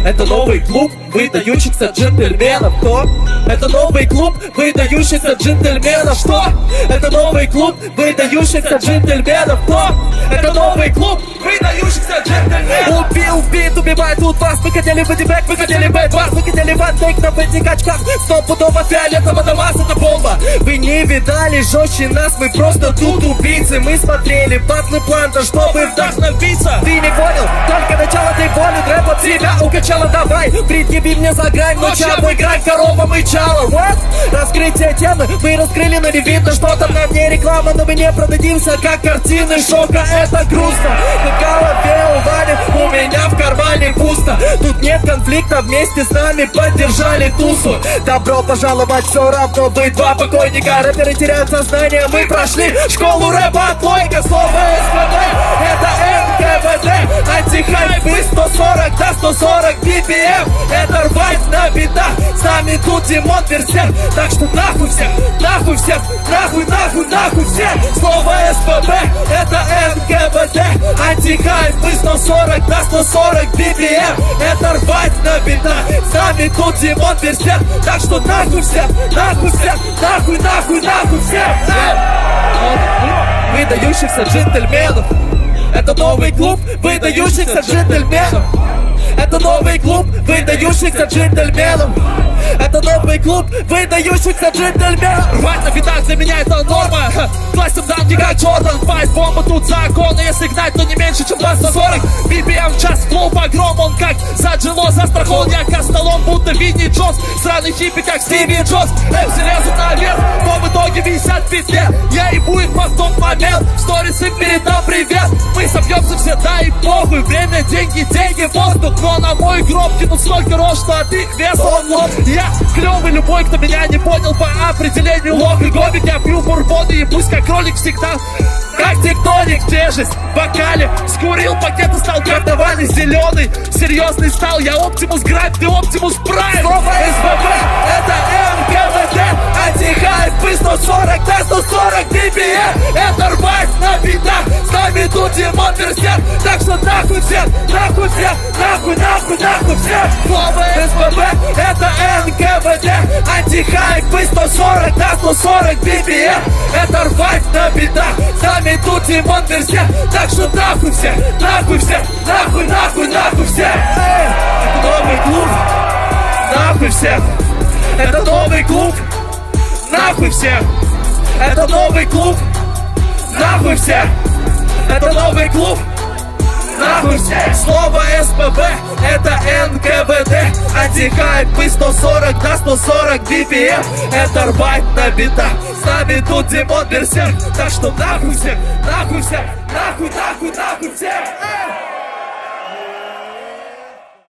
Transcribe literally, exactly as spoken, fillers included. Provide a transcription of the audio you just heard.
Это новый клуб выдающихся джентльменов. Кто? Это новый клуб выдающихся джентльменов. Что? Это новый клуб выдающихся джентльменов. Кто? Это новый клуб выдающихся джентльменов. Убил бит, убивает тут вас. Вы хотели бодибэк, вы хотели бэдбар, вы хотели вантейк на этих очках. Стопудово фиолетово на вас, это бомба. Вы не видали жестче нас, мы просто тут убийцы. Мы смотрели батлы планта, чтобы вдохновиться. Ты не понял, только начало ты болен. Рэп от себя укачала, давай предъяви мне за грань. Ночи обыграть, корова мычала. What? Раскрытие темы, мы раскрыли, но не видно, что там на мне реклама. Но мы не продадимся, как картины шока. Это грустно, в голове увалит, у меня в кармане пусто. Тут нет конфликта, вместе с нами поддержали тусу. Добро пожаловать, все равно вы два покойника. Рэперы теряют сознание, мы прошли школу рэпа. Плойка, слово СПБ, это эн ка вэ дэ. Антихайп и сто сорок до сто сорок би пи эм. Это рвать на битах, с нами тут Димон Берсерк. Так что нахуй всех, нахуй всех, нахуй, нахуй, нахуй всех. Слово СПБ, это эн ка вэ дэ. Антихайп и сто сорок до сто сорок би пи эм. Это рвать на битах, с нами тут Димон Берсерк. Так что нахуй всех, нахуй всех, нахуй, нахуй, нахуй всех. Выдающихся джентльменов. Это новый клуб выдающихся джентльменов. Это новый клуб выдающихся джентльменов. Это новый клуб выдающихся джентльменов. Рвать на битах для меня это норма. Классим данки как Джордан. Файт бомба тут закон. Если гнать, то не меньше, чем двести сорок би пи эм в час. Клуб огром, он как заджило застрахован. Я костолом, будто Винни Джонс. Сраный хиппи, как Стиви Джонс. Эмси лезут наверх, но в итоге висят в петле. Я ебу их по тот момент. Сторис им передам привет. Мы собьемся все, да и похуй. Время, деньги, деньги, воздух. Но на мой гроб кинут столько рож, что от их вес он лоб. Я клёвый, любой, кто меня не понял по определению лох и гомик. Я пью бурбоны и пусть как кролик всегда. Как тектоник, тяжесть в бокале. Скурил пакет и стал картовальный, зеленый. Серьезный стал, я Оптимус Грайм, ты Оптимус Прайм. Слово СПБ, это эн ка вэ дэ. Антихайп и сто сорок до сто сорок би пи эм. Это рвать на битах, с нами тут Димон Берсерк. Так что нахуй всех, нахуй всех, нахуй, нахуй, нахуй всех. Слово СПБ, это эн ка вэ дэ. Антихайп и сто сорок до сто сорок би пи эм. Это рвать на битах, с нами тут Димон Берсерк. Так что нахуй всех, нахуй всех, нахуй, нахуй, нахуй всех. Это новый клуб, нахуй всех. Это новый клуб, нахуй всех. Это новый клуб, нахуй всех. Это новый клуб, нахуй всех. Слово СПБ, это эн ка вэ дэ. Антихайп и сто сорок до сто сорок би пи эм. Это рвать на битах, с нами тут Димон Берсерк. Так что нахуй всех, нахуй всех, нахуй, нахуй, нахуй всех.